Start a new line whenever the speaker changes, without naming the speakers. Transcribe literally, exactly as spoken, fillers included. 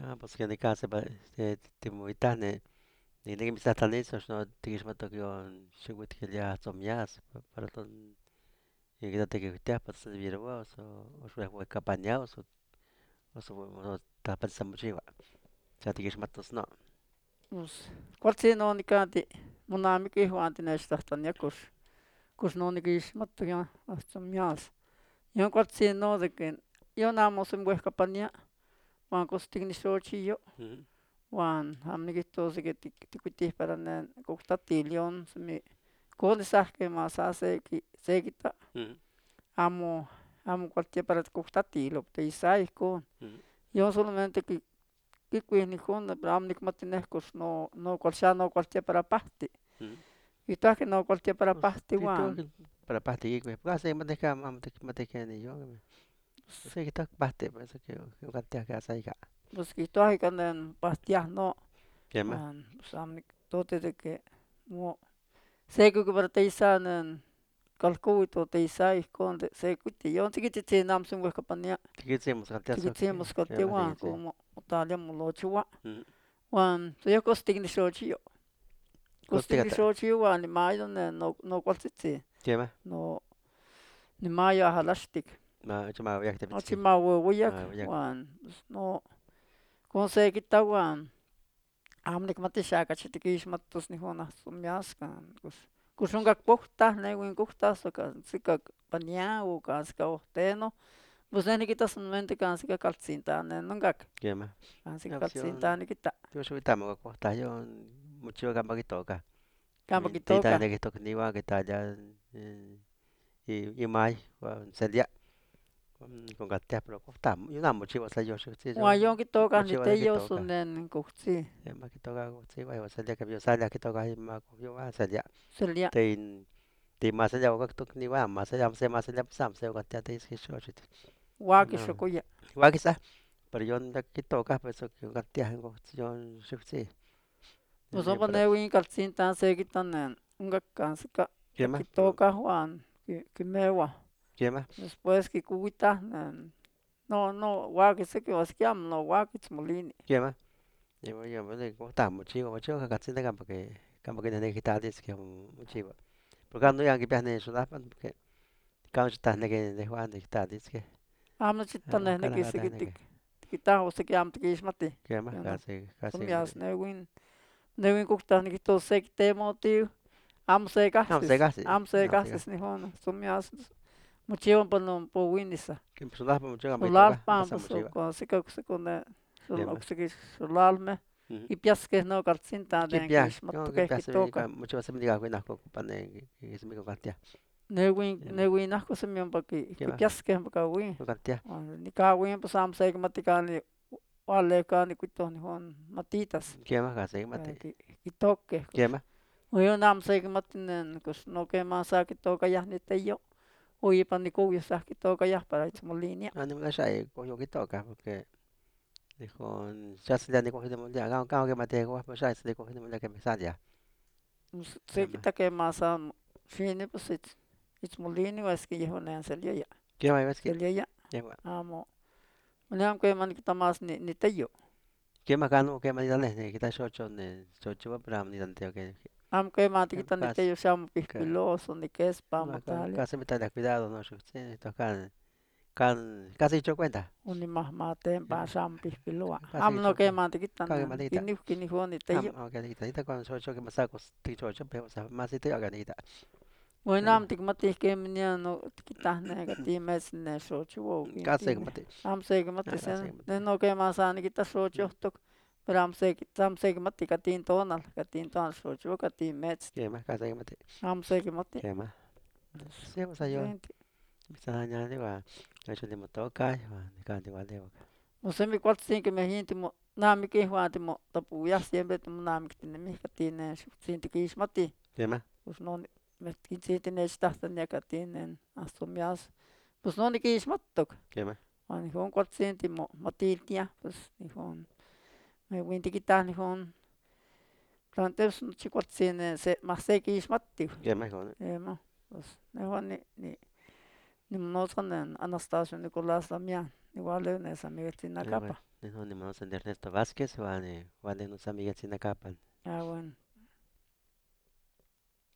Ah, pues que ni casa ba te timuitane ni ni misatane so no tikismatok yon shugut que ya somias para ton y que te que te pas virwa so o shwe hue kapañao so o so o ta pas samuchiwa sa tikismatos no
Pues kualtsin no nikati monamiki huanti nechtahtan yakus. Kus no nikixmato ya hasta mias. Yon kualtsin no de que yo namo se muehkapania. Wan kus tiknixochiyo.
mhm
Wan amnikito se que tikuiti para nen kuktatiilion se mi kunisahke masase ki sekita.
mhm
Amo amo kualtia para kuktatiilo te isaihko.
mhm
Yo solamente ki kikuihni kun amo nikmati nehkus no no kualtia no kualtia para pahti.
mhm
Itahki no kualtia para
pues
pahti
tito
wan.
para pasti que pues se mate ka mate mate que ni yo pues que está pasti pues que que katia ka sai ka
Pues kihtowahi kanen pahtiah no
kema
wan pues amo niktote de que mo seki para teisa nen kalkuito teisa ihkon de sekuiti yon tikititzin amo semuehkapania.
tikitsimos katia so
Tikitzin moskaltia
kema
wan
tikitsi
como motalia molochiwa.
mhm
Wan soyokos tiknixochiyo. Kus
kostikata
tiknixochiyo wan nimayo nen no no kualtzitzi.
kema
No nimayo ajalashtik.
ma chama ya te
Nochi
pitsi
maueuiyak
ma ya
wan pues no kon sekita wan amo nikmati xakachi tikixmatos nihon ahsomiaskan kus kus onkak pohtah newin kuhtah so kansikak pania o kansika ohteno pues neh nikita solamente kansika kaltzinta nen onkak
kema
kansika
ya
kaltzinta
opción
nikita
yo subitamo ko ta yo mucho gamba que toca
kampa
mi tita
kitoka
ne que toca ni va que ta ya y y mai seria con katia pero ko ta yo na mucho va yo sí yo
wan yon kitoka
mucho va que
niteyo so
toca
nen kuhtzi
ya ma que toca sí va seria que yo sale que toca y ma ko yo va seria
selia
te te más allá ko toca ni va más allá se más allá sam se katia te es que yo
waki
no
shokuya
va quizá pero yo no que toca pues que katia yo sí
pues
ni
ompa
para
newin kaltzinta sekita nen onkak kansika
qué más
kitoka wan ki kimewa
qué más
después kikuitah nen no no waki seki oski amo no waki tzmolini
qué más yo yo me gusta mucho mucho que casi tenga porque como que tiene que estar es que mucho porque cuando ya que viene eso da porque cuando está ne que de Juan de estar es que
amo chita neh
cada cada
nikiseki
ne
tik
que
tikitah okseki amo tikixmati
qué más
yon
casi casi
somias newin newin kuhtah nikihtos seki temotiu amo se
no se
kahsis
casi
amo se
no se
kahsis
casi
nihon somias mochiwa ompa non powinisa
que personas mucho que me toca
solalpan
pasa
pues
mucho
okseki okseki ne
qué más
okseki solalmeh kipiaskeh no kaltzinta
qué
nen
pia yo que
kixmatokeh
pia se me
kitoka
mucho se me diga que no ocupa ne que se me contagia
newin
qué más
newin ahko semi ompa ki
qué más
kipiaskeh ompa kawin
contagia
wan nikawin pues amo sekimati kani kuali kani kuitoh nihon matitas
qué más casi mate
para ki kitokeh
qué
pues
más
wan yon amo sekimati nen pues no keman sa kitokayah niteyo o ipan nikowih sa kitokayah para itzmolinia
no no sé coño que toca porque dijo, ya se le han cogido mundial, claro, claro que mate, pues ya se le cogido mundial que me salía.
pues
Ya más.
sekita keman sa fini pues itz itzmolini oeski yehon nen seliaya
¿Qué más ves que?
seliaya
¿Qué más?
amo wan amo keman nikita mas ni niteyo
¿Qué más gano? ¿Qué más ni dale? Ni quita chocho, ni chocho, pero ni tanteo que
amo keman
que
tikita
casi
niteyo xamo
que
pihpiloso nikespa
no
motalia
casi me está cuidado, no sé, sí, tocan can casi hecho cuenta.
Unimahmaten
¿Qué
pa
más?
xamo pihpiloa
Casi
amo no
hecho cuenta.
keman tikita
Cague
nen
matita.
kinihki nihon
Ah,
niteyo
ok, quita con chocho que me saco, ti chocho, pero o sea, más si te hagan quita. ¿Qué
wan
más?
amo tikmatih kemanian no tikitah neka timetz nen xochowok
Casi que
timeh
mate.
amo sekimati
Ah, casi
sen
que mate.
neh no keman sa nikita xochohtok pero amo seki amo sekimati katin tonal katin tonal xochowok katin metztli
¿Qué más? Casi que mate.
amo sekimati
¿Qué más?
pues
Sí, o sea, yo
yenti
bisa niya di ba? Medyo di mo to kay, di ka di wali wag.
no semi kualtzin kemeh intimo namikih wan timotapowia siempre timonamaktinemih katin nen xochtzin tikixmatih
Tema?
pues no mezkitzin tinechtahtania katin nen ahsomias pues no nikixmatok
Tema?
wan ihon kualtzin timomatiltiah pues ihon newin tikitah nihon tlan temos nochi kualtzin nen se mas sekixmatih
Tema ko.
kemah pues nehuan ni ni nimonotza nen Anastasio Nicolás Damian igual de San Miguel
Ah, bueno,
Tinacapa.
neh no nimanotzin de Ernesto Vázquez, uan, eh, uan neh non San Miguel Tzinacapa.
Ah, bueno.